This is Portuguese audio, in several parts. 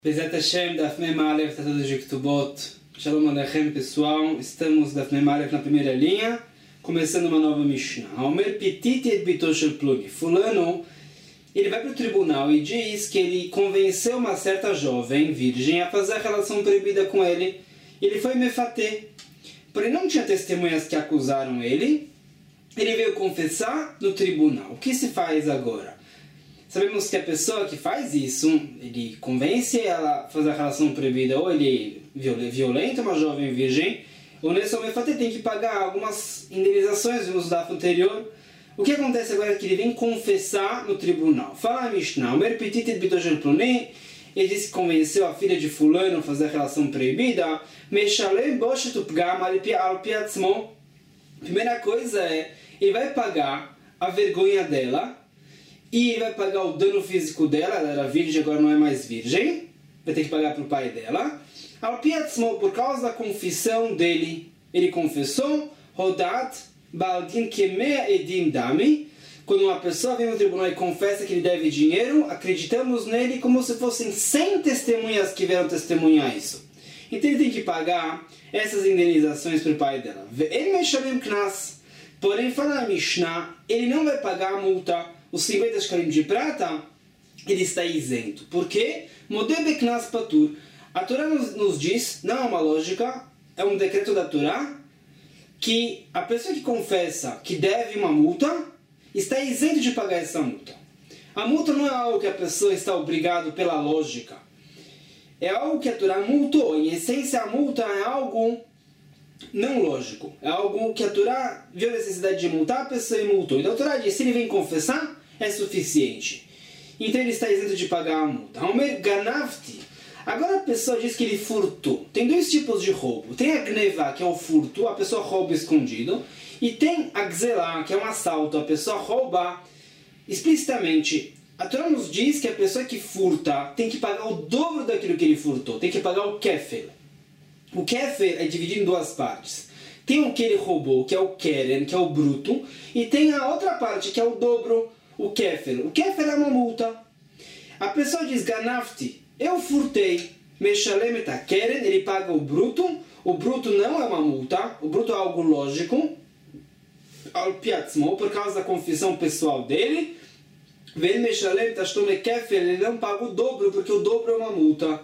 Bezat Hashem, Daf Mem Aleph, Tratados de Ketubot. Shalom Aleichem, pessoal. Estamos Daf Mem Aleph na primeira linha, começando uma nova Mishnah. Haomer Petit et Bito Shel Ploni. Fulano, ele vai para o tribunal e diz que ele convenceu uma certa jovem virgem a fazer a relação proibida com ele. Ele foi mefatê. Porém, não tinha testemunhas que acusaram ele. Ele veio confessar no tribunal. O que se faz agora? Sabemos que a pessoa que faz isso, ele convence ela a fazer a relação proibida, ou ele violenta uma jovem virgem, ou nesse momento tem que pagar algumas indenizações, vimos no daf anterior. O que acontece agora é que ele vem confessar no tribunal. Fala a Mishnah, Omer Petit et Bito Shel Ploni, ele disse que convenceu a filha de fulano a fazer a relação proibida, Meshalem Boshet Upgam al pi atzmo. Primeira coisa é, ele vai pagar a vergonha dela, e ele vai pagar o dano físico dela. Ela era virgem, agora não é mais virgem. Vai ter que pagar para o pai dela. Al piatzmo, por causa da confissão dele. Ele confessou, Rodat, Baldin Kemea Edim Dami. Quando uma pessoa vem no tribunal e confessa que ele deve dinheiro, acreditamos nele como se fossem 100 testemunhas que vieram testemunhar isso. Então ele tem que pagar essas indenizações para o pai dela. Ele meshalim knas. Porém, fala a Mishnah, ele não vai pagar a multa. Os 50 shkalim de prata, ele está isento. Por quê? Modebe knas patur. A Torá nos diz, não é uma lógica, é um decreto da Torá, que a pessoa que confessa que deve uma multa, está isento de pagar essa multa. A multa não é algo que a pessoa está obrigado pela lógica. É algo que a Torá multou. Em essência, a multa é algo não lógico. É algo que a Torá viu a necessidade de multar a pessoa e multou. Então a Torá diz, se ele vem confessar, é suficiente. Então ele está isento de pagar a multa. Homer ganavti. Agora a pessoa diz que ele furtou. Tem dois tipos de roubo. Tem a gneva, que é o furto, a pessoa rouba escondido. E tem a gzelá, que é um assalto, a pessoa rouba explicitamente. A Torá nos diz que a pessoa que furta tem que pagar o dobro daquilo que ele furtou. Tem que pagar o kefer. O kefer é dividido em duas partes. Tem o que ele roubou, que é o keren, que é o bruto. E tem a outra parte, que é o dobro, o kefer. O kefer é uma multa. A pessoa diz, ganafti, eu furtei. Meshalem et keren, ele paga o bruto. O bruto não é uma multa. O bruto é algo lógico. Al piatzmo, por causa da confissão pessoal dele. Ven meshalem tashlum kefer, ele não paga o dobro, porque o dobro é uma multa.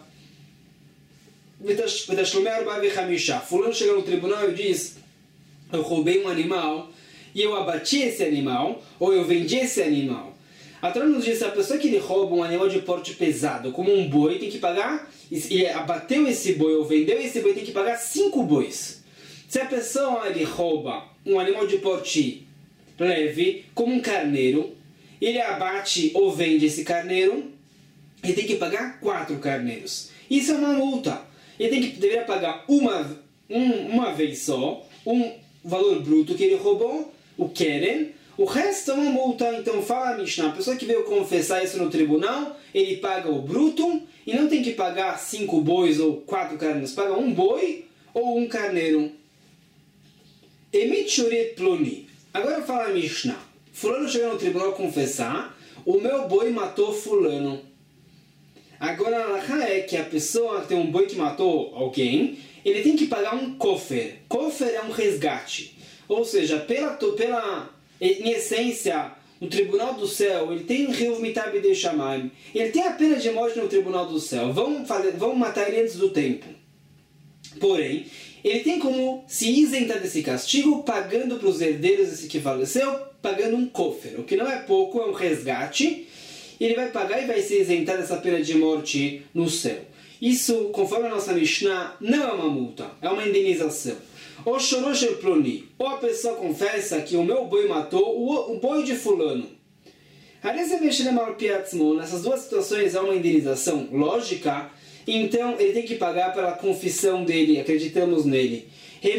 Fulano chega no tribunal e diz, eu roubei um animal e eu abati esse animal, ou eu vendi esse animal. A Torá nos diz que a pessoa que ele rouba um animal de porte pesado, como um boi, tem que pagar, e abateu esse boi ou vendeu esse boi, tem que pagar 5 bois. Se a pessoa ele rouba um animal de porte leve, como um carneiro, ele abate ou vende esse carneiro, ele tem que pagar 4 carneiros. Isso é uma multa. Ele deveria pagar uma vez só, um valor bruto que ele roubou, o keren, o resto é uma multa. Então fala a Mishnah, a pessoa que veio confessar isso no tribunal, ele paga o bruto e não tem que pagar 5 bois ou 4 carneiros, paga um boi ou um carneiro. Emit shuret ploni. Agora fala a Mishnah, fulano chega no tribunal confessar, o meu boi matou fulano. Agora a halakha é que a pessoa que tem um boi que matou alguém, ele tem que pagar um kofer. Kofer é um resgate. Ou seja, em essência, no tribunal do céu, ele tem Reuv Mitab de Shamayim. Ele tem a pena de morte no tribunal do céu. Vão matar ele antes do tempo. Porém, ele tem como se isentar desse castigo, pagando para os herdeiros desse que faleceu, pagando um kofer. O que não é pouco, é um resgate. Ele vai pagar e vai se isentar dessa pena de morte no céu. Isso, conforme a nossa Mishnah, não é uma multa, é uma indenização. Ou shorosh el ploni, ou a pessoa confessa que o meu boi matou o boi de fulano. Nessas duas situações é uma indenização lógica, então ele tem que pagar pela confissão dele, acreditamos nele.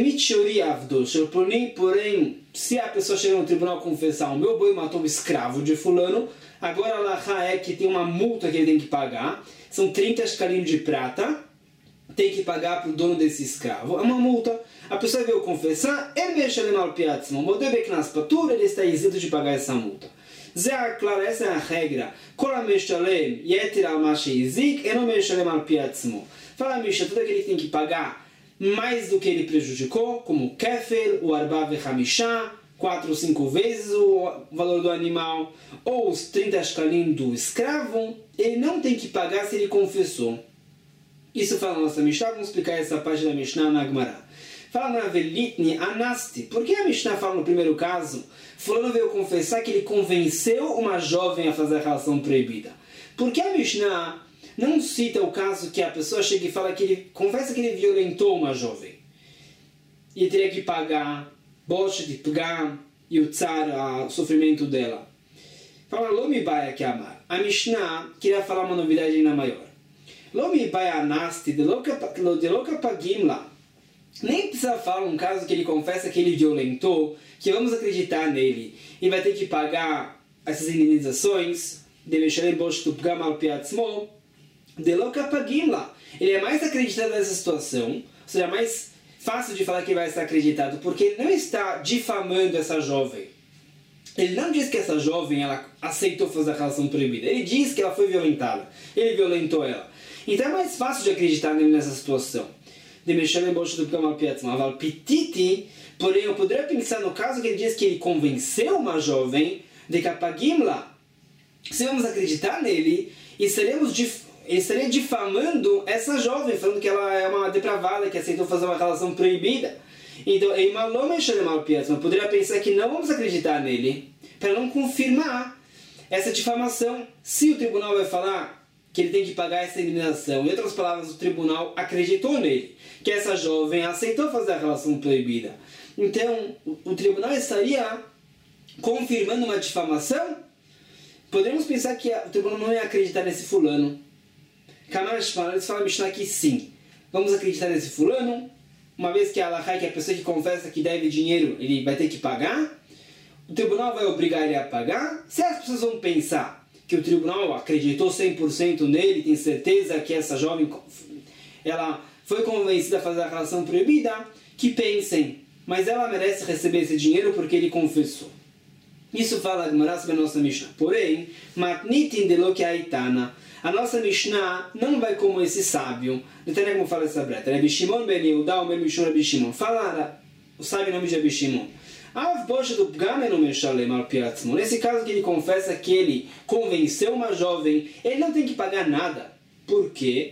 Porém, se a pessoa chega no tribunal confessar, o meu boi matou o escravo de fulano, agora a halakha é que tem uma multa que ele tem que pagar, são 30 shkalim de prata, tem que pagar para o dono desse escravo, é uma multa. A pessoa veio confessar, ele está isento de pagar essa multa. Claro, essa é a regra. Kol meshalem yeter al ma she'izik eno meshalem al pi atzmo. Fala a Mishnah, todo aquele que tem que pagar mais do que ele prejudicou, como kefel, o arba vechamishá, 4 ou 5 vezes o valor do animal, ou os 30 shkalim do escravo, ele não tem que pagar se ele confessou. Isso fala na nossa Mishnah, vamos explicar essa parte da Mishnah na Gemara. Fala na Velitni Anasti. Por que a Mishnah fala no primeiro caso? Fulano veio confessar que ele convenceu uma jovem a fazer a relação proibida. Por que a Mishnah não cita o caso que a pessoa chega e fala que ele confessa que ele violentou uma jovem e teria que pagar boche de pgam e o tsar, o sofrimento dela? Fala Lomi Baya que amar. A Mishnah queria falar uma novidade ainda maior. Lomi Baya Anasti de loka pagim lá. Nem precisa falar um caso que ele confessa que ele violentou, que vamos acreditar nele e vai ter que pagar essas indenizações. Deve shalem bosh tu pgam al pi atzmo. De loka pagim lá. Ele é mais acreditado nessa situação, ou seja, é mais fácil de falar que ele vai estar acreditado, porque ele não está difamando essa jovem. Ele não diz que essa jovem ela aceitou fazer a relação proibida. Ele diz que ela foi violentada. Ele violentou ela. Então é mais fácil de acreditar nele nessa situação. Porém, eu poderia pensar no caso que ele diz que ele convenceu uma jovem de Kapagimla. Se vamos acreditar nele, ele estaria difamando essa jovem, falando que ela é uma depravada, que aceitou fazer uma relação proibida. Então, eu poderia pensar que não vamos acreditar nele, para não confirmar essa difamação. Se o tribunal vai falar que ele tem que pagar essa indenização, em outras palavras, o tribunal acreditou nele, que essa jovem aceitou fazer a relação proibida. Então, o tribunal estaria confirmando uma difamação? Podemos pensar que o tribunal não ia acreditar nesse fulano. Eles falam Mishnah que sim. Vamos acreditar nesse fulano, uma vez que a Alahá, que a pessoa que confessa que deve dinheiro, ele vai ter que pagar. O tribunal vai obrigar ele a pagar. Se as pessoas vão pensar que o tribunal acreditou 100% nele, tem certeza que essa jovem ela foi convencida a fazer a relação proibida, que pensem, mas ela merece receber esse dinheiro porque ele confessou. Isso fala a Gemara sobre a nossa Mishnah. Porém, matnitin de lo que aitana. A nossa Mishnah não vai como esse sábio. Não tem como falar essa breta. Rabi Shimon ben Yehuda, o meu Mishon Rabi Shimon. Fala o sábio nome de Rabi Shimon. Nesse caso que ele confessa que ele convenceu uma jovem, ele não tem que pagar nada. Por quê?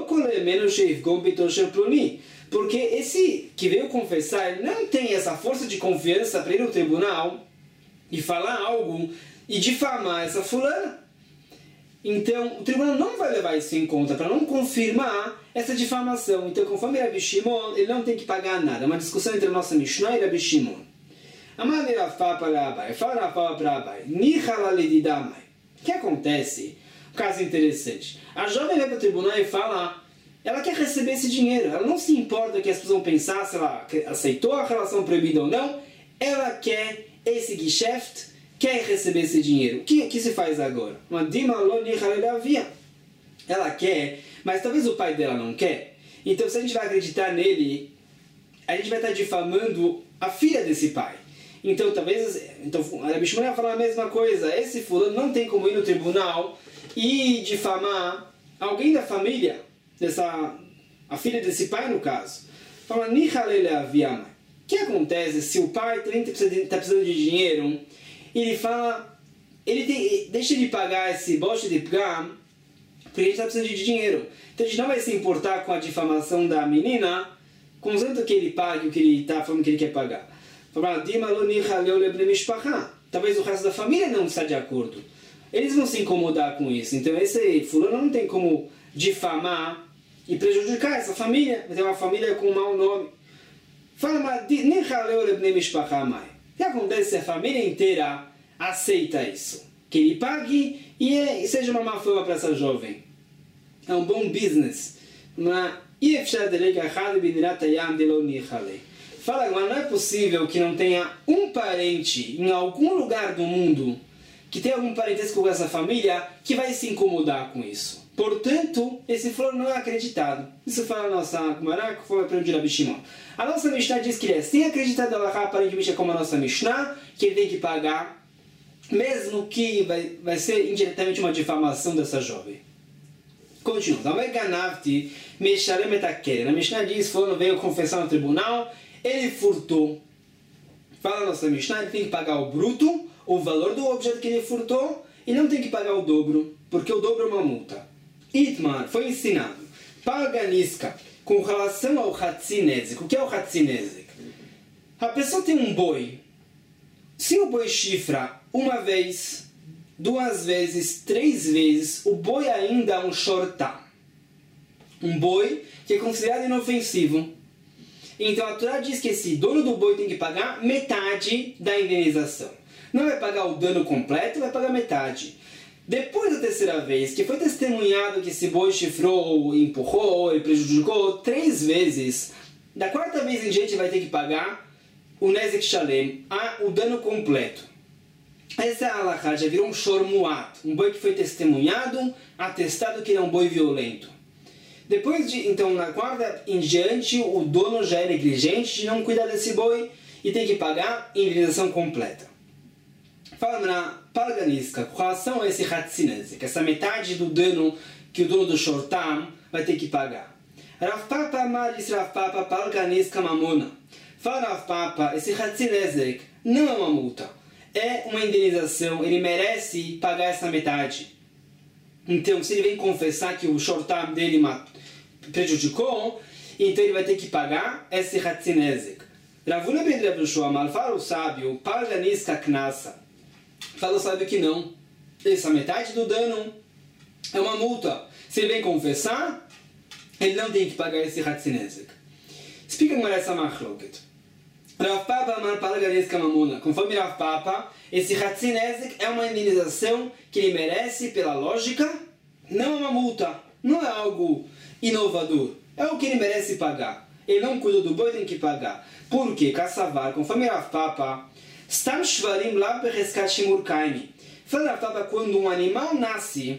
Porque esse que veio confessar, ele não tem essa força de confiança para ir ao tribunal e falar algo e difamar essa fulana. Então, o tribunal não vai levar isso em conta para não confirmar essa difamação. Então, conforme Rabi Shimon, ele não tem que pagar nada. É uma discussão entre a nossa Mishnah e Rabi Shimon. Amar Rafá para Abai. Fala Rafá para Abai. Nichala ledidamai. O que acontece? Um caso interessante. A jovem vai para o tribunal e fala, ela quer receber esse dinheiro. Ela não se importa que as pessoas vão pensar se ela aceitou a relação proibida ou não. Ela quer esse geschäft, quer receber esse dinheiro. O que se faz agora? Ela quer, mas talvez o pai dela não quer. Então, se a gente vai acreditar nele, a gente vai estar difamando a filha desse pai. Então, talvez... a Rabi Shimon vai falar a mesma coisa. Esse fulano não tem como ir no tribunal e difamar alguém da família, a filha desse pai, no caso. Fala, o que acontece se o pai também está precisando de dinheiro? Ele fala, deixa ele pagar esse boche de pgam, porque a gente está precisando de dinheiro. Então a gente não vai se importar com a difamação da menina, contanto que ele pague o que ele está falando que ele quer pagar. Talvez o resto da família não está de acordo. Eles vão se incomodar com isso. Então esse fulano não tem como difamar e prejudicar essa família. Vai ter uma família com um mau nome. Fala, o que acontece se a família inteira aceita isso? Que ele pague e seja uma má fama para essa jovem. É um bom business. Fala, mas não é possível que não tenha um parente em algum lugar do mundo que tenha algum parentesco com essa família que vai se incomodar com isso. Portanto, esse fulano não é acreditado. Isso fala a nossa Gemara, que foi a pergunta de Rabi Shimon. A nossa Mishnah diz que ele é sim acreditado, ela aparentemente é como a nossa Mishnah, que ele tem que pagar mesmo que vai ser indiretamente uma difamação dessa jovem. Continuamos. Amer ganavti meshalem et hakeren. A Mishnah diz, fulano veio confessar no tribunal, ele furtou. Fala a nossa Mishnah, ele tem que pagar o bruto, o valor do objeto que ele furtou, e não tem que pagar o dobro, porque o dobro é uma multa. Itmar, foi ensinado. Paganiska, com relação ao Hatzinezek. O que é o Hatzinezek? A pessoa tem um boi. Se o boi chifra uma vez, 2 vezes, 3 vezes, o boi ainda é um shortam. Um boi que é considerado inofensivo. Então a Torá diz que esse dono do boi tem que pagar metade da indenização. Não vai pagar o dano completo, vai pagar metade. Depois da terceira vez, que foi testemunhado que esse boi chifrou, empurrou, ele prejudicou 3 vezes, da 4ª vez em diante vai ter que pagar o Nezek Shalem, o dano completo. Essa halakha já virou um shor muat, um boi que foi testemunhado, atestado que ele é um boi violento. Depois então, na 4ª em diante, o dono já é negligente de não cuidar desse boi e tem que pagar a indenização completa. Fala na Paganiska, com relação a esse Hatzinezek, essa metade do dano que o dono do shortam vai ter que pagar. Rav Papa Maris Rav Papa Paganiska Mamona. Fala Rav Papa, esse Hatzinezek não é uma multa, é uma indenização, ele merece pagar essa metade. Então, se ele vem confessar que o shortam dele prejudicou, então ele vai ter que pagar esse Hatzinezek. Ravuna ben Rav Yoshua Amar, fala o sábio, Paganiska Knasa. Fala o sábio que não. Essa metade do dano é uma multa. Se ele vem confessar, ele não tem que pagar esse Hatzinezek. Explica como é essa machloket. Rav Papa Amar Paganiska Mamona. Conforme Rav Papa, esse Hatzinezek é uma indenização que ele merece pela lógica, não é uma multa, não é algo inovador, é o que ele merece pagar. Ele não cuidou do boi, tem que pagar. Por quê? Kassavar, conforme Rav Papa, Stam Shvarim lá Bereskat Shimur Kaini. Fala Rav Papa, quando um animal nasce,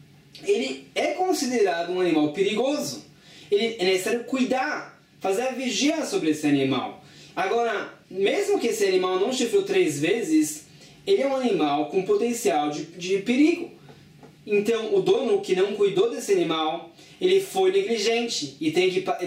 ele é considerado um animal perigoso. É necessário cuidar, fazer a vigia sobre esse animal. Agora, mesmo que esse animal não chifrou 3 vezes, ele é um animal com potencial de perigo. Então, o dono que não cuidou desse animal, ele foi negligente e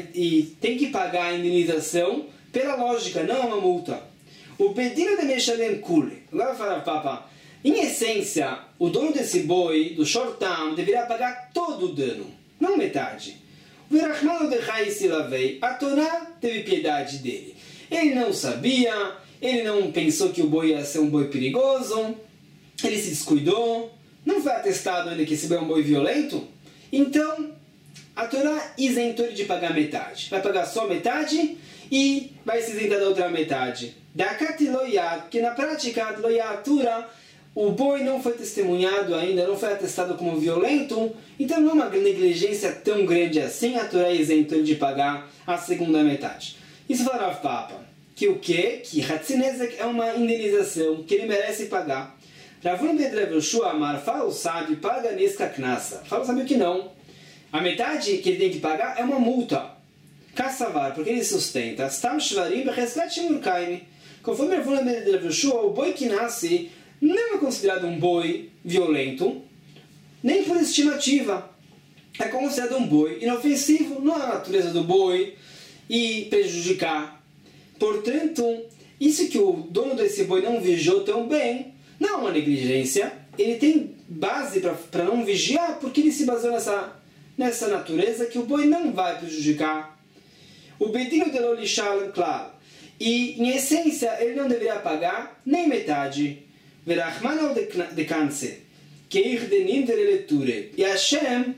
tem que pagar a indenização pela lógica, não é uma multa. O bedino de Meshalem Kule. Agora fala, Papa, em essência, o dono desse boi, do shortam, deverá pagar todo o dano, não metade. O Verachmano de Haisilavei, a Torá teve piedade dele. Ele não sabia, ele não pensou que o boi ia ser um boi perigoso, ele se descuidou, não foi atestado ainda que esse boi é um boi violento, então a Torá isentou ele de pagar metade. Vai pagar só metade e vai se isentar da outra metade. Dakati loyat, que na prática loyatura, o boi não foi testemunhado ainda, não foi atestado como violento, então não é uma negligência tão grande assim, a Torá isentou ele de pagar a segunda metade. Isso fala Rav Papa, que o quê? Que Hatzinezek é uma indenização que ele merece pagar. Ravuna ben Rav Yoshua Amar, fala o sábio, paga Niska Knasa. Fala o sábio que não. A metade que ele tem que pagar é uma multa. Kassavar, porque ele sustenta. Stam Shvarim Bereskat Shimur Kaini. Conforme Ravuna ben Rav Yoshua, o boi que nasce não é considerado um boi violento, nem por estimativa. É considerado um boi inofensivo, não é a natureza do boi e prejudicar. Portanto, isso que o dono desse boi não vigiou tão bem, não é uma negligência. Ele tem base para não vigiar, porque ele se baseou nessa natureza que o boi não vai prejudicar. O bedino de Lolishal, claro. E, em essência, ele não deveria pagar nem metade. Verachman de câncer. Que irdenim de leitura. E Hashem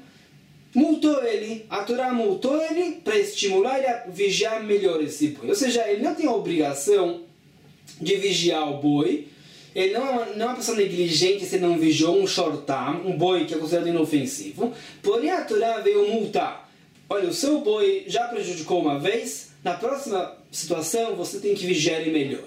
multou ele, a Torá multou ele para estimular ele a vigiar melhor esse boi. Ou seja, ele não tem a obrigação de vigiar o boi. Ele não é uma pessoa negligente se não vigiou um shortam, um boi que é considerado inofensivo. Porém, a Torá veio multar. Olha, o seu boi já prejudicou uma vez, na próxima situação você tem que vigiar ele melhor.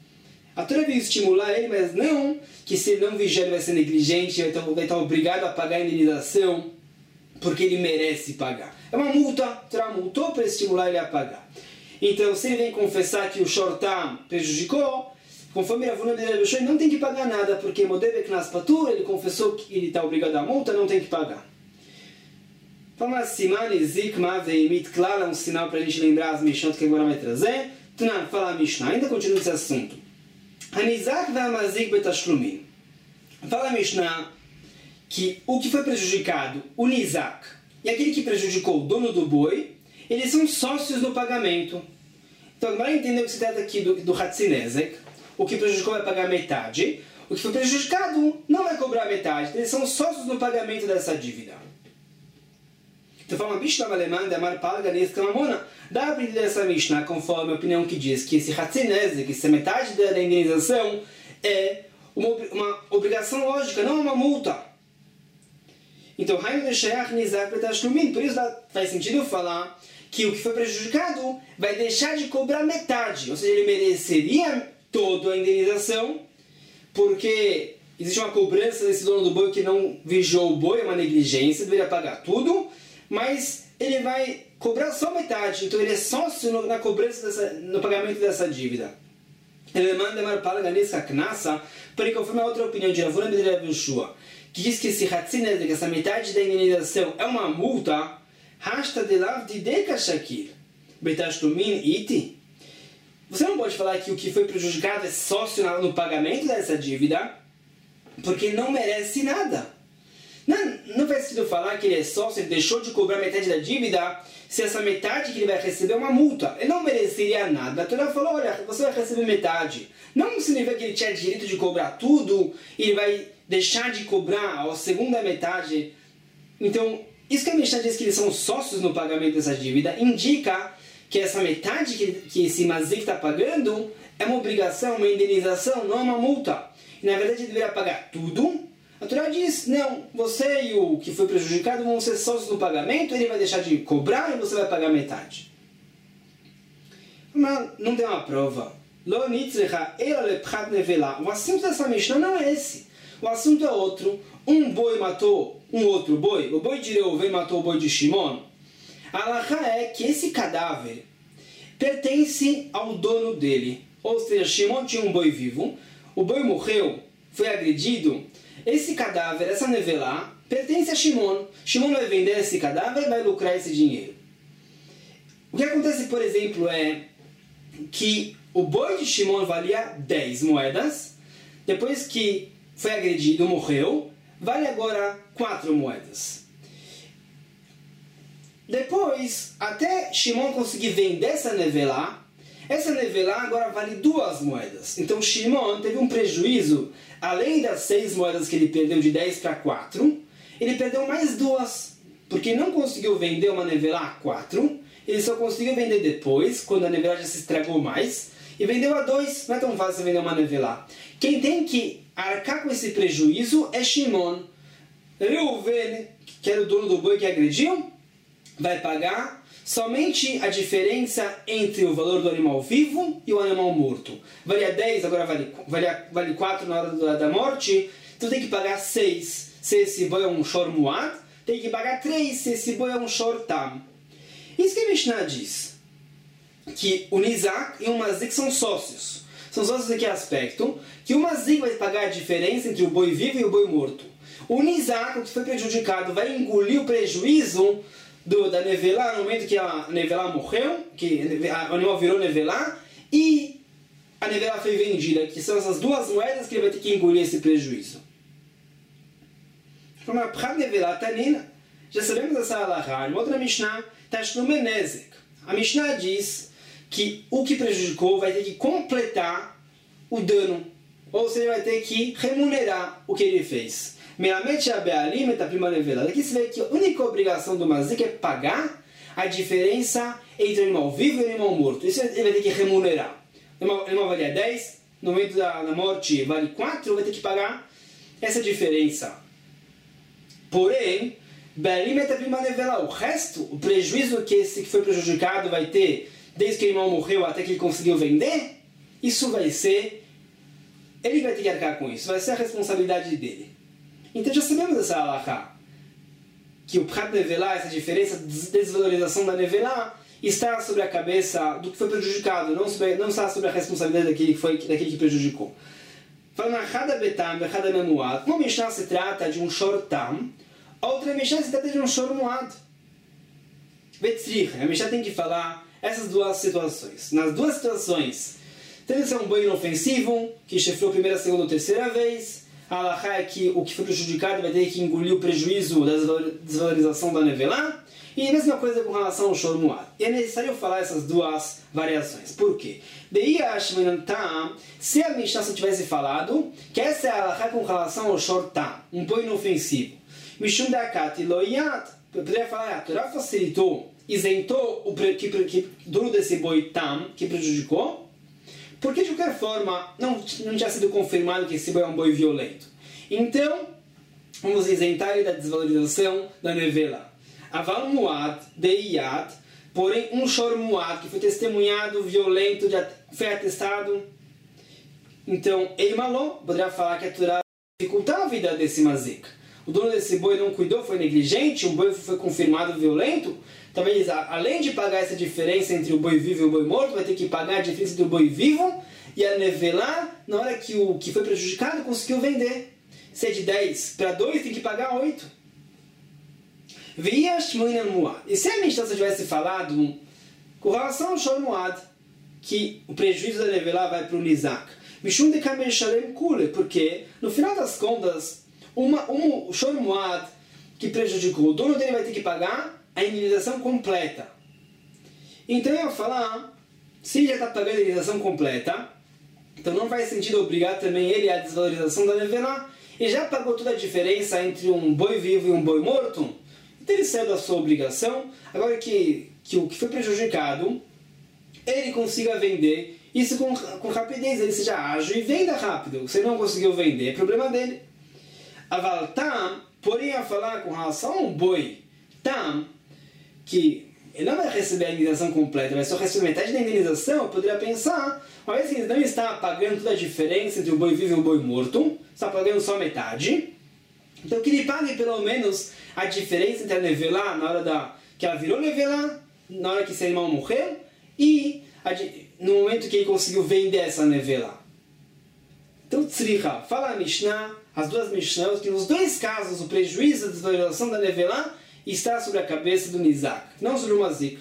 A Torá veio estimular ele, mas não que se ele não vigiar ele vai ser negligente, vai estar obrigado a pagar a indenização porque ele merece pagar. É uma multa, a Torá multou para estimular ele a pagar. Então, se ele vem confessar que o shortam prejudicou, Conforme Rav Huna ben Levi, ele não tem que pagar nada, porque Modeh Knas Patur, ele confessou que ele está obrigado a multa, não tem que pagar. Fala Siman Zikma Veimit Klal, é um sinal para a gente lembrar as Mishnot que agora vai trazer. Tunan, fala a Mishnah, ainda continua esse assunto. Hanizak Ve'amazik Betashlumin. Fala a Mishnah que o que foi prejudicado, o Nizak, e aquele que prejudicou o dono do boi, eles são sócios no pagamento. Então, agora entendeu que se trata aqui do Hatzinezek. O que prejudicou vai pagar metade. O que foi prejudicado não vai cobrar metade. Eles são sócios no pagamento dessa dívida. Então, fala uma Mishnah alemã de Amar Palga nesse Kamamona. Dá para entender essa Mishnah conforme a opinião que diz que esse Hatzinezek, essa metade da indenização, é uma obrigação lógica, não uma multa. Então, por isso faz sentido falar que o que foi prejudicado vai deixar de cobrar metade. Ou seja, ele mereceria toda a indenização, porque existe uma cobrança desse dono do boi que não vigiou o boi, é uma negligência, deveria pagar tudo, mas ele vai cobrar só metade. Então, ele é sócio na cobrança, no pagamento dessa dívida. Ele manda uma palavra nessa knassa, para conforme a outra opinião de Rav Huna ben Levi, que diz que esse Hatzinezek, essa metade da indenização, é uma multa, Hashta de lav de dekashakir, betashlumin iti. Você não pode falar que o que foi prejudicado é sócio no pagamento dessa dívida, porque não merece nada. Não faz sentido falar que ele é sócio, ele deixou de cobrar metade da dívida, se essa metade que ele vai receber é uma multa. Ele não mereceria nada. A Torá falou, olha, você vai receber metade. Não significa que ele tinha direito de cobrar tudo, e ele vai deixar de cobrar a segunda metade. Então, isso que a Mishnah diz que eles são sócios no pagamento dessa dívida, indica que essa metade que esse Mazik está pagando é uma obrigação, uma indenização, não é uma multa. E na verdade ele deveria pagar tudo. A Torá diz, não, você e o que foi prejudicado vão ser sócios no pagamento, ele vai deixar de cobrar e você vai pagar metade. Mas não tem uma prova. O assunto dessa Mishnah não é esse. O assunto é outro. Um boi matou um outro boi. O boi de Reuven matou o boi de Shimon. A halakha é que esse cadáver pertence ao dono dele. Ou seja, Shimon tinha um boi vivo. O boi morreu, foi agredido. Esse cadáver, essa nevelá, pertence a Shimon. Shimon vai vender esse cadáver e vai lucrar esse dinheiro. O que acontece, por exemplo, é que o boi de Shimon valia 10 moedas. Depois que foi agredido, morreu, vale agora 4 moedas. Depois, até Shimon conseguir vender essa nevelá agora vale 2 moedas. Então Shimon teve um prejuízo, além das 6 moedas que ele perdeu de 10 para 4, ele perdeu mais 2, porque não conseguiu vender uma nevelá a 4, ele só conseguiu vender depois, quando a nevelá já se estragou mais, e vendeu a 2, não é tão fácil vender uma nevelá. Quem tem que arcar com esse prejuízo é Shimon. Reuven, que era o dono do boi que agrediu, vai pagar somente a diferença entre o valor do animal vivo e o animal morto. Valia 10, agora vale 4 na hora da morte, então tem que pagar 6 se esse boi é um shor muad, tem que pagar 3 se esse boi é um shor tam. Isso que a Mishnah diz, que o Nizak e o Mazik são sócios. São sócios em que aspecto? Que o Mazik vai pagar a diferença entre o boi vivo e o boi morto. O Nizak, o que foi prejudicado, vai engolir o prejuízo da nevelá no momento que a nevelá morreu, que o animal virou nevelá, e a nevelá foi vendida, que são essas 2 moedas que ele vai ter que engolir esse prejuízo. Já sabemos essa halakha. Em outra Mishnah, Tashlumen Nezek. A Mishnah diz que o que prejudicou vai ter que completar o dano, ou seja, vai ter que remunerar o que ele fez. Daqui se vê que a única obrigação do Mazik é pagar a diferença entre o animal vivo e o animal morto. Isso ele vai ter que remunerar. O animal valia 10, no momento da morte vale 4, vai ter que pagar essa diferença. Porém, o resto, o prejuízo que esse que foi prejudicado vai ter desde que o animal morreu até que ele conseguiu vender, isso vai ser, ele vai ter que arcar com isso, vai ser a responsabilidade dele. Então já sabemos essa halakha, que o prat nevelá, essa diferença de desvalorização da nevelá, está sobre a cabeça do que foi prejudicado, não está sobre a responsabilidade daquele que prejudicou. Falando Hada Betam, Hada Memuad, uma Mishnah se trata de um Shor Tam, outra Mishnah se trata de um Shor Muad. Vetzrich, a Mishnah tem que falar essas duas situações. Nas duas situações, tem que ser um boi inofensivo, que chifrou a primeira, segunda ou terceira vez. A halakha é que o que foi prejudicado vai ter que engolir o prejuízo da desvalorização da nevelá. E a mesma coisa com relação ao Shor Muad. E é necessário falar essas duas variações. Por quê? Se a Mishnah só tivesse falado que essa é a halakha com relação ao Shor Tam, um boi inofensivo. Mishum Dakat Loyat, eu poderia falar, a Torá facilitou, isentou o dono desse boi Tam, que prejudicou, porque de qualquer forma não tinha sido confirmado que esse boi é um boi violento. Então, vamos isentar ele da desvalorização da nevela. Aval Muad, Deiyat, porém um Shor Muad, que foi testemunhado, violento, foi atestado. Então, ele malou, poderia falar que a Torá dificultar a vida desse mazik. O dono desse boi não cuidou, foi negligente, o boi foi confirmado violento. Talvez, além de pagar essa diferença entre o boi vivo e o boi morto, vai ter que pagar a diferença entre o boi vivo e a nevelá, na hora que o que foi prejudicado conseguiu vender. Se é de 10 para 2, tem que pagar 8. E se a Mishnah tivesse falado com relação ao Shor Muad, que o prejuízo da nevelá vai para o Nizak, Mishum de Kamel Shalem Kule, porque no final das contas, o Shor Muad que prejudicou, o dono dele vai ter que pagar a indenização completa. Então eu ia falar, se ele já está pagando a indenização completa, então não faz sentido obrigar também ele à desvalorização da nevelá. Ele já pagou toda a diferença entre um boi vivo e um boi morto, então ele saiu da sua obrigação. Agora que o que foi prejudicado, ele consiga vender isso com rapidez, ele seja ágil e venda rápido. Se ele não conseguiu vender, é problema dele. Aval Tam, porém a falar com relação a um boi Tam, que ele não vai receber a indenização completa, vai só receber metade da indenização, eu poderia pensar, uma vez que ele não está pagando toda a diferença entre o boi vivo e o boi morto, está pagando só metade, então que ele pague pelo menos a diferença entre a nevelá, na hora que ela virou nevelá, na hora que esse animal morreu, e no momento que ele conseguiu vender essa nevelá. Então, tzricha, fala a Mishnah, as duas Mishnahs, que nos dois casos o prejuízo da desvalorização da nevelá está sobre a cabeça do Nizak, não sobre o Mazik.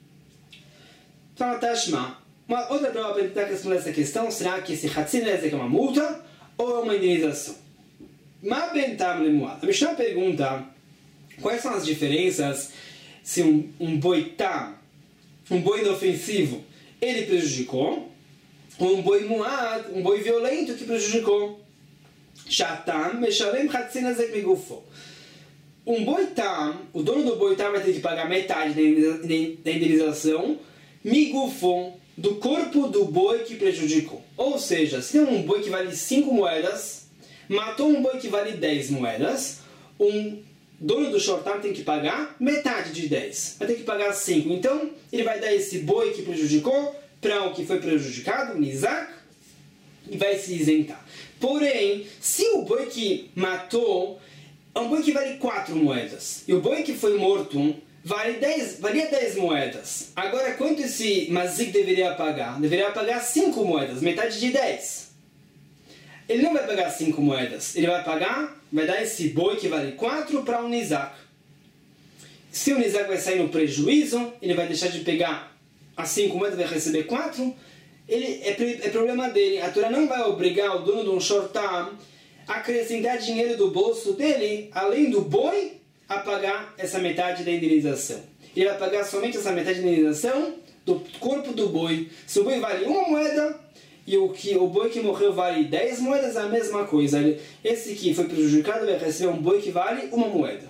Fala Tashma, uma outra prova para tentar responder essa questão será que esse Hatzin Nezek é uma multa ou é uma indenização? Ma ben tam lemuad. A Mishnah pergunta quais são as diferenças se um boi tam, um boi inofensivo, ele prejudicou, ou um boi muad, um boi violento que prejudicou. Shatam meshalem Hatzin Nezek migufo. Um boi tam, o dono do boi tam vai ter que pagar metade da indenização migufo, do corpo do boi que prejudicou. Ou seja, se tem um boi que vale 5 moedas, matou um boi que vale 10 moedas, um dono do Shor Tam tem que pagar metade de 10. Vai ter que pagar 5. Então, ele vai dar esse boi que prejudicou para o que foi prejudicado, o Nizak, e vai se isentar. Porém, se o boi que matou é um boi que vale 4 moedas, e o boi que foi morto valia 10 moedas. Agora, quanto esse mazik deveria pagar? Deveria pagar 5 moedas, metade de 10. Ele não vai pagar 5 moedas. Ele vai dar esse boi que vale 4 para um Nizak. Se o Nizak vai sair no prejuízo, ele vai deixar de pegar as 5 moedas, vai receber 4. É problema dele. A Torá não vai obrigar o dono de um Shor Tam a acrescentar dinheiro do bolso dele, além do boi, a pagar essa metade da indenização. Ele vai pagar somente essa metade da indenização do corpo do boi. Se o boi vale 1 moeda e o boi que morreu vale 10 moedas, é a mesma coisa. Esse que foi prejudicado vai receber um boi que vale 1 moeda.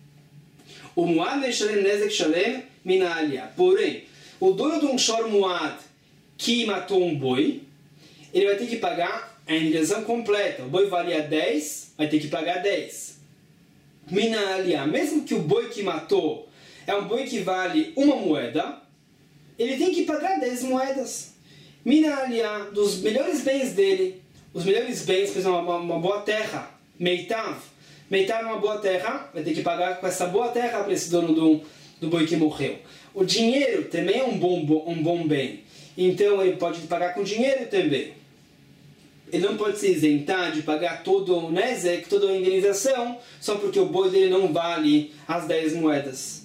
O Muad Meshalem Nezek Shalem Minalia. Porém, o dono de um Shor Muad que matou um boi, ele vai ter que pagar a indenização completa. O boi valia 10, vai ter que pagar 10. Minalia, mesmo que o boi que matou é um boi que vale 1 moeda, ele tem que pagar 10 moedas. Minalia, dos melhores bens dele, os melhores bens, por exemplo, uma boa terra, Meitav. Meitav é uma boa terra, vai ter que pagar com essa boa terra para esse dono do boi que morreu. o dinheiro também é um bom bem. Então ele pode pagar com dinheiro também. Ele não pode se isentar de pagar todo o nezek, toda a indenização, só porque o boi dele não vale as 10 moedas.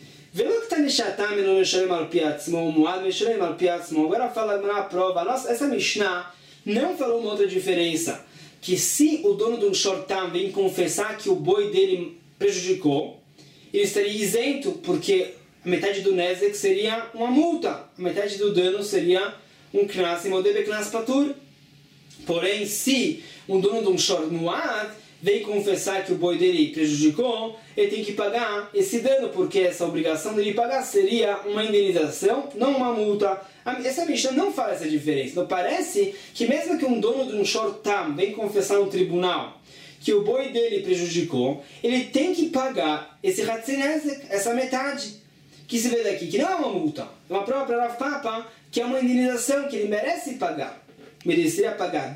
Agora fala na prova, essa Mishnah não falou uma outra diferença, que se o dono do shortam vem confessar que o boi dele prejudicou, ele estaria isento, porque a metade do nezek seria uma multa, a metade do dano seria um knas, e modebe knas patur. Porém, se um dono de um short muad vem confessar que o boi dele prejudicou, ele tem que pagar esse dano, porque essa obrigação dele pagar seria uma indenização, não uma multa. Essa Mishnah não fala essa diferença. Então parece que mesmo que um dono de um short tam vem confessar no tribunal que o boi dele prejudicou, ele tem que pagar esse hatzinezek, essa metade, que se vê daqui, que não é uma multa. É uma prova para Rav Papa, que é uma indenização que ele merece pagar. Merecia pagar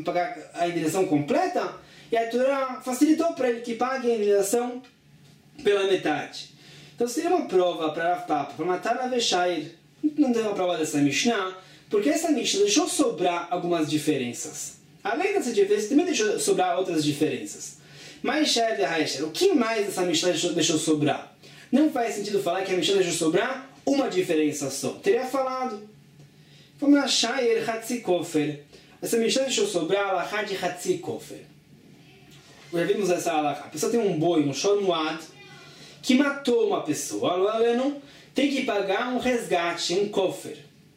a indenização completa, e a Torá facilitou para ele que pague a indenização pela metade. Então seria uma prova para Rav Papa, para matar a Veshair. Não tem uma prova dessa Mishnah, porque essa Mishnah deixou sobrar algumas diferenças. Além dessa diferença, também deixou sobrar outras diferenças. Mas o que mais essa Mishnah deixou sobrar? Não faz sentido falar que a Mishnah deixou sobrar uma diferença só. Teria falado. Vamos na Shair Hatzikofer. Essa Mishnah deixou sobrar a alahá de Hatzikofer. Já vimos essa alahá. A pessoa tem um boi, um shormuad, que matou uma pessoa. Tem que pagar um resgate, um kofer.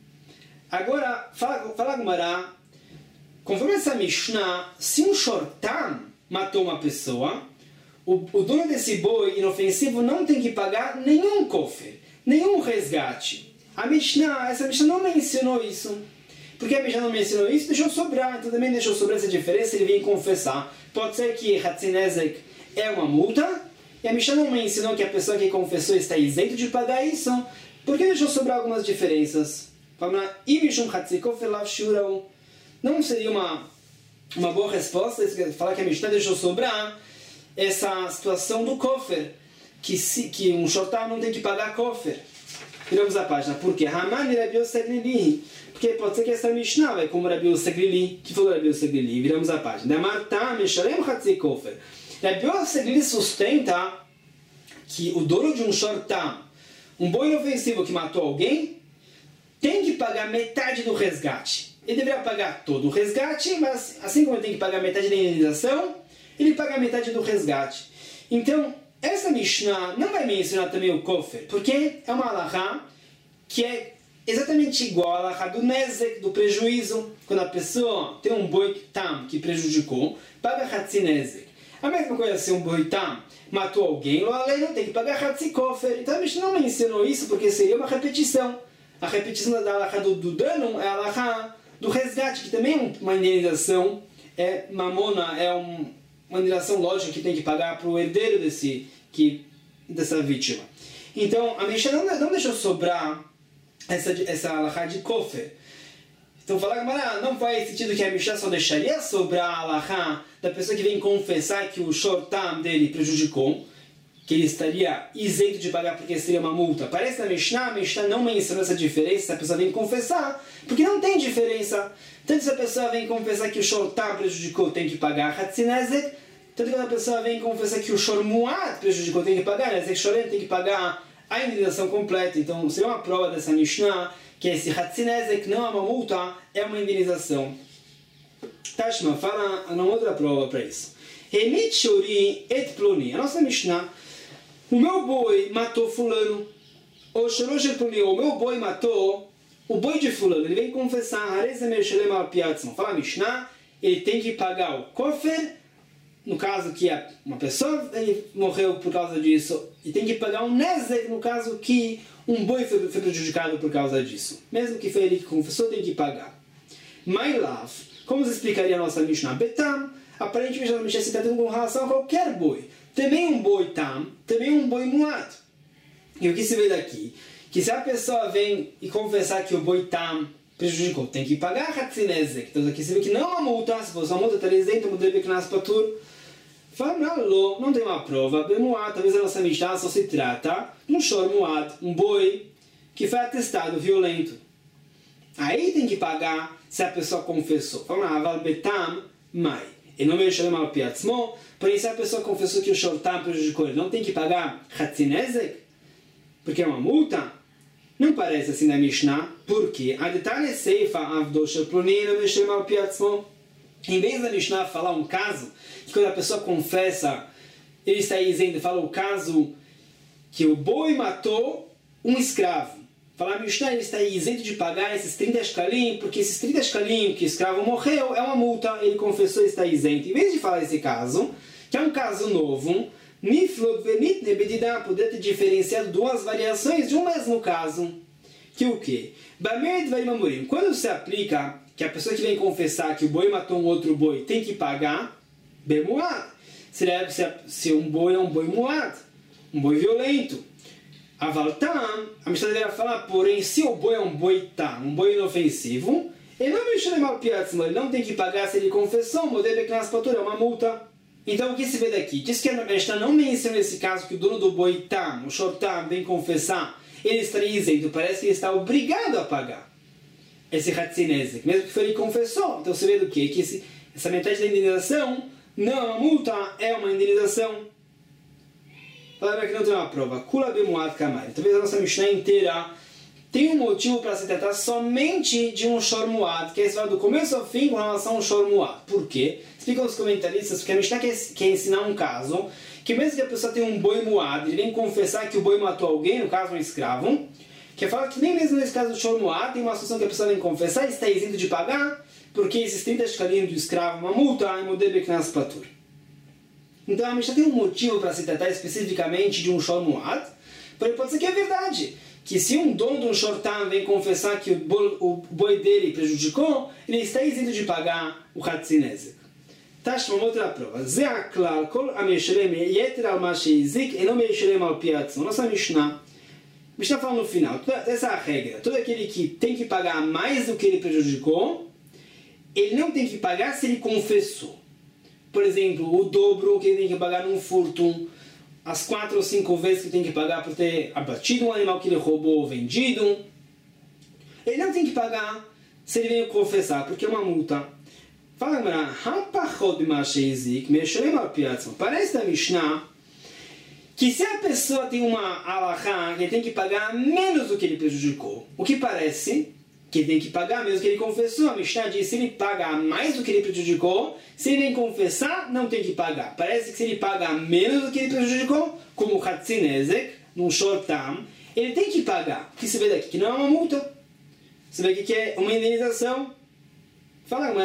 Agora, fala Gumará, conforme essa Mishnah, se um shortam matou uma pessoa, o dono desse boi inofensivo não tem que pagar nenhum kofer, nenhum resgate. Essa Mishnah não mencionou isso. Porque a Mishnah não mencionou isso, deixou sobrar. Então também deixou sobrar essa diferença, ele vem confessar. Pode ser que Hatzinezek é uma multa, e a Mishnah não mencionou que a pessoa que confessou está isento de pagar isso. Por que deixou sobrar algumas diferenças? Vamos lá. Não seria uma boa resposta falar que a Mishnah deixou sobrar essa situação do kofer, que um shortam não tem que pagar kofer. Viramos a página. Por quê? Haman e Rabi Yosef Glili. Porque pode ser que essa Mishnah vai como Rabi Yosef Glili. Que falou Rabi Yosef Glili? Viramos a página. Rabi Yosef Glili sustenta que o dono de um shortam, um boi inofensivo que matou alguém, tem que pagar metade do resgate. Ele deveria pagar todo o resgate, mas assim como ele tem que pagar metade da indenização, ele paga metade do resgate. Então, essa Mishnah não vai mencionar também o kofer, porque é uma alahá que é exatamente igual à alahá do nezek, do prejuízo. Quando a pessoa tem um boi tam que prejudicou, paga hatzinezek. A mesma coisa se um boi tam matou alguém, não tem que pagar hatzikofer. Então a Mishnah não mencionou isso porque seria uma repetição. A repetição da alahá do dano é a alahá do resgate, que também é uma indenização, é mamona, é uma indenização lógica que tem que pagar para o herdeiro dessa vítima. Então, a Mishnah não deixou sobrar essa alahá de kofer. Então, falar que não faz sentido que a Mishnah só deixaria sobrar a alahá da pessoa que vem confessar que o shortam dele prejudicou, que ele estaria isento de pagar porque seria uma multa. Parece na Mishnah, a Mishnah não mencionou essa diferença se a pessoa vem confessar, porque não tem diferença. Tanto se a pessoa vem confessar que o shortam prejudicou, tem que pagar hatzinezek, tanto quando a pessoa vem confessar que o shormuad prejudicou, tem que pagar, nezek shorem, tem que pagar a indenização completa. Então, seria uma prova dessa Mishnah que esse hatzinezek não é uma multa, é uma indenização. Tashma fala uma outra prova para isso. Remit shori et ploni. A nossa Mishnah, o meu boi matou fulano. O shorosh ploni, o meu boi matou o boi de fulano. Ele vem confessar. Fala a Mishnah, ele tem que pagar o kofer, no caso que uma pessoa morreu por causa disso, e tem que pagar um nezek, no caso que um boi foi prejudicado por causa disso. Mesmo que foi ele que confessou, tem que pagar. My love, como se explicaria a nossa Mishnah? Betam, aparentemente a Mishnah se trata com relação a qualquer boi. Também um boi tam, também um boi muad. E o que se vê daqui? Que se a pessoa vem e confessar que o boi tam prejudicou, tem que pagar hatzinezek. Então aqui se vê que não é uma multa, se fosse uma multa, estaria isento, mudei knas patur. Fala, não tem uma prova. Bemuad, talvez a nossa Mishnah só se trata de um shor muad, um boi que foi atestado violento. Aí tem que pagar se a pessoa confessou. Vamos lá, aval betam mai. E não me chamar al piatzmo, porém se a pessoa confessou que o shortam prejudicou ele, não tem que pagar chatzinezek? Porque é uma multa? Não parece assim na Mishnah, porque a detalhe seifa avdo shel ploni não me chama al piatzmo. Em vez da Mishnah falar um caso, que quando a pessoa confessa, ele está isento, fala o caso que o boi matou um escravo. Falar Mishnah, ele está isento de pagar esses 30 shkalim, porque esses 30 shkalim que o escravo morreu é uma multa, ele confessou e está isento. Em vez de falar esse caso, que é um caso novo, niflot venitne bedidá, poder ter diferenciado duas variações de um mesmo caso. Que o quê? Quando se aplica que a pessoa que vem confessar que o boi matou um outro boi tem que pagar, bemuad. Se um boi é um boi muad, um boi violento. Avaltam, a Mishnah deveria falar, porém, se o boi é um boi tam, um boi inofensivo, ele não me chama mal piatzmo, ele não tem que pagar se ele confessou, é uma multa. Então o que se vê daqui? Diz que a Mishnah não menciona esse caso que o dono do boi tam, o shortam, vem confessar, ele estaria isento, parece que ele está obrigado a pagar esse hatzinezek, mesmo que foi ele confessou. Então você vê do quê? Que essa metade da indenização não é uma multa, é uma indenização. Fala que não tem uma prova. Kula bemuad kamari. Talvez a nossa Mishnah inteira tenha um motivo para se tratar somente de um shor muad, que é esse do começo ao fim com relação ao shor muad. Por quê? Explicam os comentaristas, porque a Mishnah quer ensinar um caso que mesmo que a pessoa tenha um boi muad, ele vem confessar que o boi matou alguém, no caso um escravo, que fala que nem mesmo nesse caso do shor muad tem uma situação que a pessoa vem confessar e está isento de pagar, porque esses 30 shkalim do escravo, uma multa, em modelo beknas patur. Então a Mishnah tem um motivo para se tratar especificamente de um shor muad, porém pode ser que é verdade, que se um dono de um shortam vem confessar que o boi dele prejudicou, ele está isento de pagar o hatzinezek. Tashma, uma outra prova. Ze aklal kol ameshelem yeter al ma sheizik e não meshelem al piatzmo. Nossa Mishnah fala no final, essa é a regra, todo aquele que tem que pagar mais do que ele prejudicou, ele não tem que pagar se ele confessou. Por exemplo, o dobro que ele tem que pagar num furto, as 4 ou 5 vezes que tem que pagar por ter abatido um animal que ele roubou ou vendido. Ele não tem que pagar se ele vem confessar, porque é uma multa. Fala, parece da Mishnah que se a pessoa tem uma alahá, ele tem que pagar menos do que ele prejudicou. O que parece que ele tem que pagar mesmo que ele confessou. A Mishnah diz que se ele pagar mais do que ele prejudicou, se ele vem confessar, não tem que pagar. Parece que se ele pagar menos do que ele prejudicou, como o hatzinezek, num shortam, ele tem que pagar. O que se vê daqui? Que não é uma multa. Você vê aqui que é uma indenização. Fala,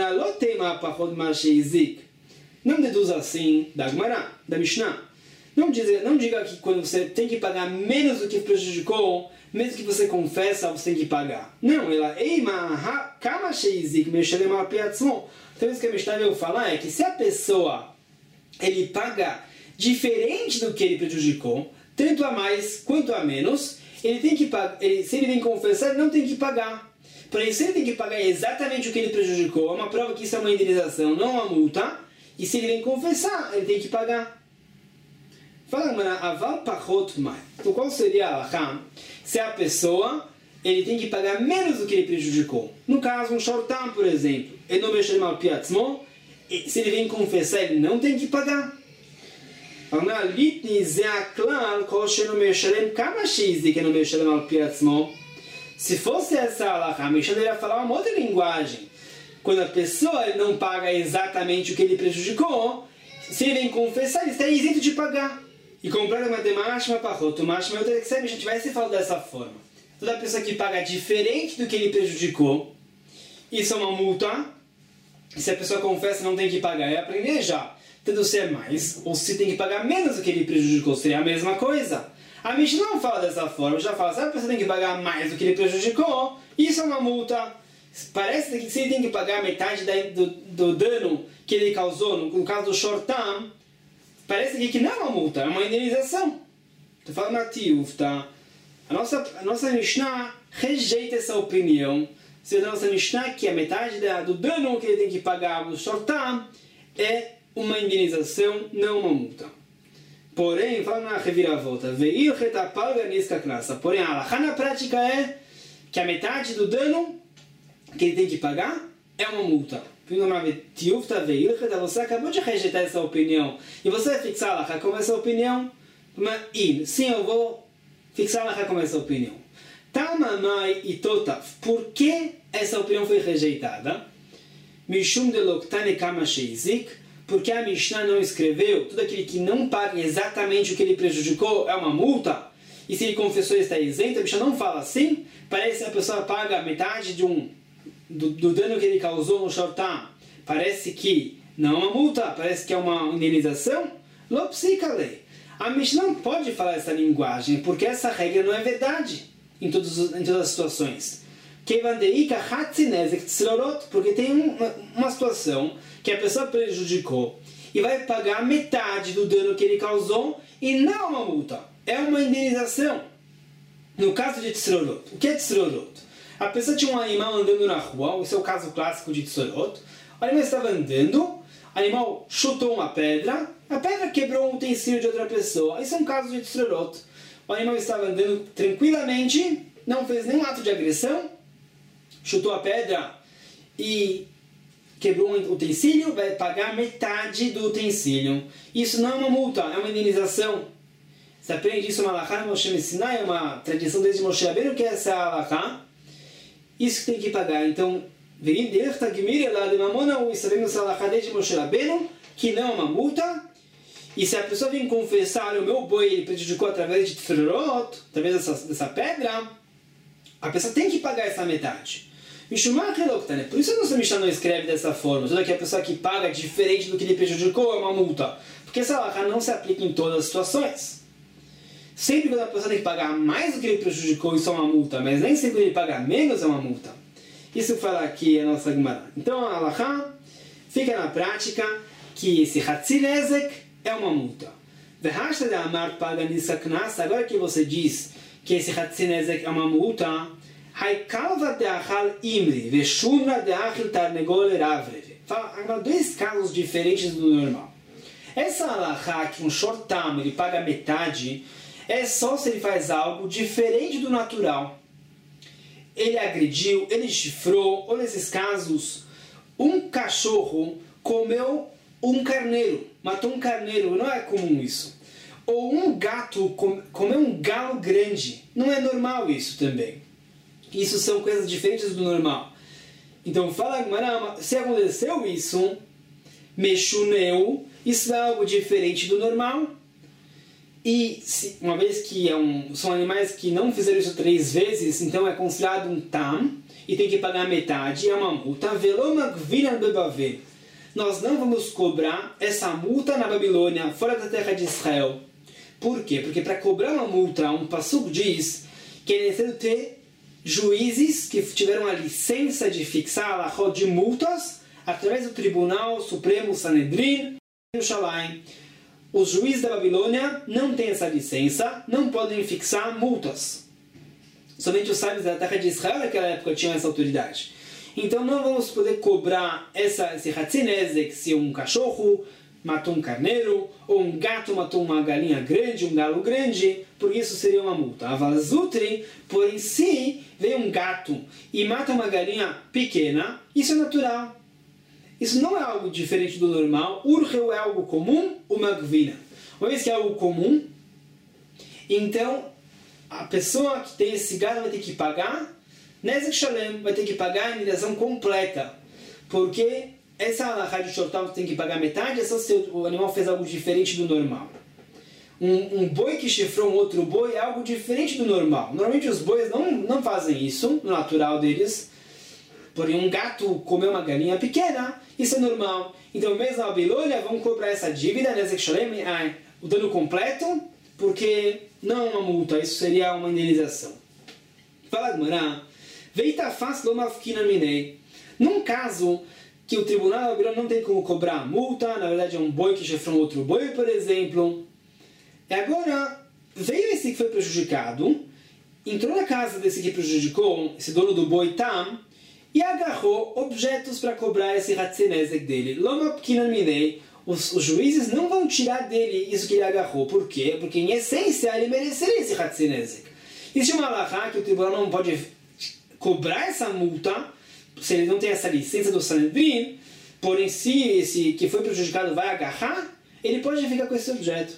não deduz assim da Gemara, da Mishnah. Não diga que quando você tem que pagar menos do que prejudicou, mesmo que você confessa, você tem que pagar. Não, ela kama sheizik meshalem al piatzmo. Então isso que a Mishnah veio falar é que se a pessoa ele paga diferente do que ele prejudicou, tanto a mais quanto a menos, ele tem que pagar. Se ele vem confessar, ele não tem que pagar. Porém, se ele tem que pagar exatamente o que ele prejudicou, é uma prova que isso é uma indenização, não uma multa. E se ele vem confessar, ele tem que pagar. Fala, mano, aval pachot mai. Então, qual seria a alahá? Se a pessoa ele tem que pagar menos do que ele prejudicou. No caso, um shortam, por exemplo, ele não mexeu mal piatzmo, se ele vem confessar, ele não tem que pagar. Fala, litni zeaklal kol sheno meshalem kama sheizik não mexeu mal piatzmo. Se fosse essa alahá, a Mishnah deveria falar uma outra linguagem. Quando a pessoa não paga exatamente o que ele prejudicou, se ele vem confessar, ele está isento de pagar. E comprar uma demashma parrot, uma mashma outra que se a Mishnah tivesse falado dessa forma. Toda pessoa que paga diferente do que ele prejudicou, isso é uma multa. E se a pessoa confessa, não tem que pagar. É aprender já. Tanto se é mais, ou se tem que pagar menos do que ele prejudicou, seria a mesma coisa. A Mishnah não fala dessa forma, já fala, se a pessoa tem que pagar mais do que ele prejudicou, isso é uma multa. Parece que se ele tem que pagar metade do dano que ele causou, no caso do shortam, parece que não é uma multa, é uma indenização. Estou falando na tiufta. A nossa Mishnah rejeita essa opinião. Se a nossa Mishnah, que a metade do dano que ele tem que pagar no shortam, é uma indenização, não uma multa. Porém, fala na reviravolta, porém, a halakha na prática é que a metade do dano que ele tem que pagar é uma multa. Você acabou de rejeitar essa opinião e você vai fixar a halakha como essa opinião? Sim, eu vou fixar a halakha como essa opinião. Tamamai e Totav, por que essa opinião foi rejeitada? Mishum de Loktane Kama Sheizik, porque a Mishnah não escreveu tudo aquele que não paga exatamente o que ele prejudicou é uma multa, e se ele confessou e está isento, a Mishnah não fala assim, parece que a pessoa paga metade do dano que ele causou no shortam, parece que não é uma multa, parece que é uma indenização. Lopsikalei. A Mishnah não pode falar essa linguagem, porque essa regra não é verdade em todas as situações. Porque tem uma situação que a pessoa prejudicou e vai pagar metade do dano que ele causou e não uma multa, é uma indenização. No caso de Tzrorot, o que é Tzrorot? A pessoa tinha um animal andando na rua, esse é o caso clássico de Tzrorot. O animal estava andando, o animal chutou uma pedra, a pedra quebrou um utensílio de outra pessoa. Esse é um caso de Tzrorot. O animal estava andando tranquilamente, não fez nenhum ato de agressão, chutou a pedra e quebrou um utensílio, vai pagar metade do utensílio. Isso não é uma multa, é uma indenização. Você aprende isso na halakha no Moshe Sinai, é uma tradição desde Moshe Rabbeinu, que é essa halakha. Isso que tem que pagar. Então, sabemos a halakha desde Moshe Rabbeinu, que não é uma multa. E se a pessoa vem confessar, o meu boi ele prejudicou através de Tzrorot, através dessa pedra, a pessoa tem que pagar essa metade. Por isso a nossa Mishnah não escreve dessa forma. Toda que a pessoa que paga diferente do que ele prejudicou é uma multa. Porque essa halakha não se aplica em todas as situações. Sempre quando a pessoa tem que pagar mais do que ele prejudicou, isso é uma multa. Mas nem sempre quando ele paga menos é uma multa. Isso fala aqui a nossa Gemara. Então a halakha fica na prática que esse Hatzi Nezek é uma multa. Agora que você diz que esse Hatzi Nezek é uma multa, agora dois casos diferentes do normal. Essa halakha que um shortam ele paga metade é só se ele faz algo diferente do natural. Ele agrediu, ele chifrou, ou nesses casos, um cachorro comeu um carneiro, matou um carneiro, não é comum isso. Ou um gato comeu um galo grande, não é normal isso também. Isso são coisas diferentes do normal. Então fala, se aconteceu isso, mexuneu, isso é algo diferente do normal. E uma vez que são animais que não fizeram isso 3 vezes, então é considerado um tam, e tem que pagar metade, é uma multa. Nós não vamos cobrar essa multa na Babilônia, fora da terra de Israel. Por quê? Porque para cobrar uma multa, um passuco diz que é necessário ter juízes que tiveram a licença de fixar a halachot de multas através do Tribunal Supremo Sanedrin em Yerushalayim. Os juízes da Babilônia não têm essa licença, não podem fixar multas. Somente os sábios da terra de Israel naquela época tinham essa autoridade. Então não vamos poder cobrar esse Hatzi Nezek se um cachorro matou um carneiro, ou um gato matou uma galinha grande, um galo grande, porque isso seria uma multa. Avalzutri, por em si, veio um gato e mata uma galinha pequena, isso é natural. Isso não é algo diferente do normal. Urheu é algo comum, uma gvina. Uma vez que é algo comum, então a pessoa que tem esse gado vai ter que pagar Nezek Shalem, vai ter que pagar a indenização completa. Porque essa halakha de shortam tem que pagar metade, é só se o animal fez algo diferente do normal. Um boi que chifrou um outro boi é algo diferente do normal. Normalmente os bois não fazem isso, no natural deles. Porém, um gato comeu uma galinha pequena, isso é normal. Então, mesmo na Babilônia, vamos cobrar essa dívida, Nezek Shalem, o dano completo, porque não é uma multa, isso seria uma indenização. Fala Gemara, Veita faz lomafkina minei. Num caso que o tribunal da Babilônia não tem como cobrar a multa, na verdade é um boi que chifrou um outro boi, por exemplo. E agora, veio esse que foi prejudicado, entrou na casa desse que prejudicou, esse dono do boi tam, e agarrou objetos para cobrar esse Hatzi Nezek dele. Loma Pkinan Minei, os juízes não vão tirar dele isso que ele agarrou. Por quê? Porque em essência ele mereceria esse Hatzi Nezek. Existe uma halakha que o tribunal não pode cobrar essa multa se ele não tem essa licença do Sanedrin, porém se esse que foi prejudicado vai agarrar, ele pode ficar com esse objeto.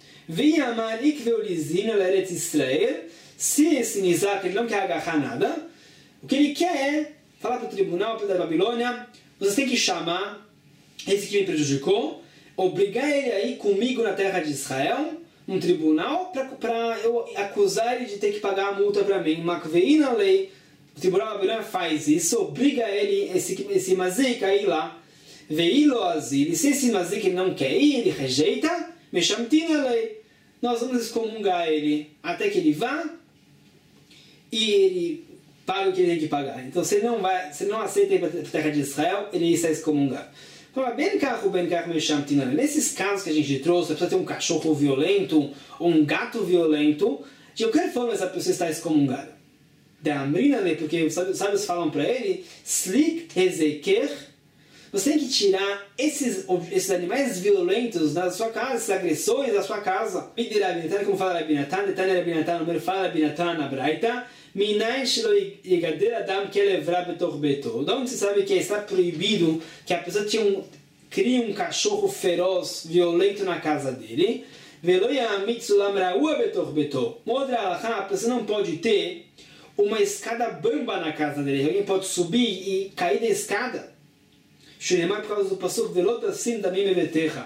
Se esse Nizak ele não quer agarrar nada, o que ele quer é falar para o tribunal da Babilônia: vocês têm que chamar esse que me prejudicou, obrigar ele a ir comigo na terra de Israel, num tribunal, para eu acusar ele de ter que pagar a multa para mim. Makveina lei, o tribunal da Babilônia faz isso, obriga ele, esse Mazik, a ir lá. Veilo azil, e se esse Mazik ele não quer ir, ele rejeita, Meshamtina lei, nós vamos excomungar ele até que ele vá e ele paga o que ele tem que pagar. Então, se ele não aceita ir para a terra de Israel, ele está excomungado. Nesses casos que a gente trouxe, a pessoa tem um cachorro violento ou um gato violento, de qualquer forma essa pessoa está excomungada. Porque os sábios falam para ele: Slik Hezeker, você tem que tirar esses animais violentos da sua casa, essas agressões da sua casa. Como fala Rabinatan, detalhe Rabinatan, o número fala Rabinatan na Braita, Minai shelo yigader adam kelevra betor beto. De onde você sabe que está proibido que a pessoa crie um cachorro feroz, violento na casa dele? Velo yamit sulam ra'ua betor beto. Outra halakha, a pessoa não pode ter uma escada bamba na casa dele. Alguém pode subir e cair da escada. Por causa do pasuk velot assim da mim beterra.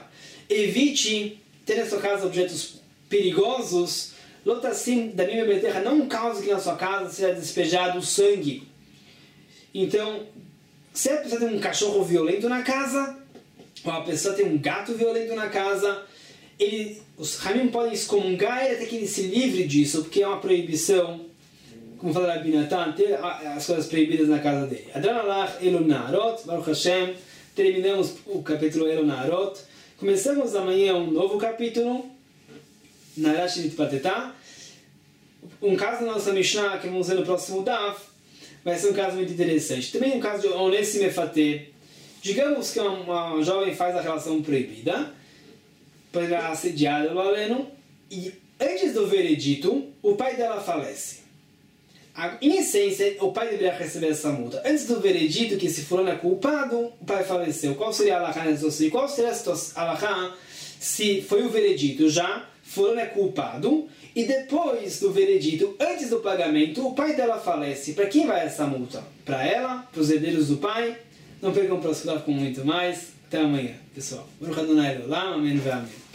Evite ter na sua casa objetos perigosos. Lotassim da mim beterra, não cause que na sua casa seja despejado sangue. Então, se a pessoa tem um cachorro violento na casa, ou a pessoa tem um gato violento na casa, os Ramim podem excomungar ele até que ele se livre disso, porque é uma proibição, como fala Rabinatan, ter as coisas proibidas na casa dele. Adranalach Elon Naharot, Baruch Hashem, terminamos o capítulo Elon Naharot. Começamos amanhã um novo capítulo, Narash Nitpatetá. Um caso da nossa Mishnah, que vamos ver no próximo Daf, vai ser um caso muito interessante. Também um caso de Onessim Mefateh. Digamos que uma jovem faz a relação proibida, para ela assediada no aleno, e antes do veredito, o pai dela falece. Em essência, o pai deveria receber essa multa. Antes do veredito, que se fulano é culpado, o pai faleceu. Qual seria a alahá nessa situação? Qual seria a alahá se foi o veredito já, fulano é culpado, e depois do veredito, antes do pagamento, o pai dela falece? Para quem vai essa multa? Para ela? Para os herdeiros do pai? Não percam para os com muito mais. Até amanhã, pessoal. Baruch Adonai Olam, amém.